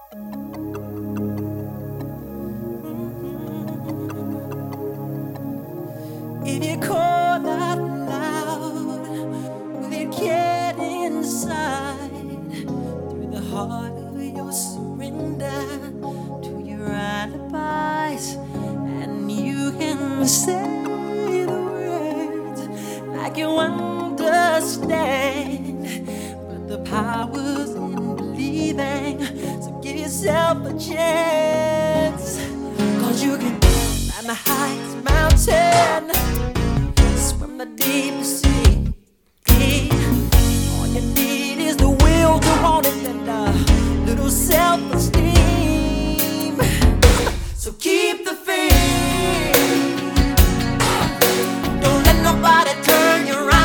If you call out loud, will it get inside through the heart of your surrender to your alibis? And you can say the words like you understand, but the power's in believing. So give yourself a chance, 'cause you can climb the highest mountain, swim the deepest sea.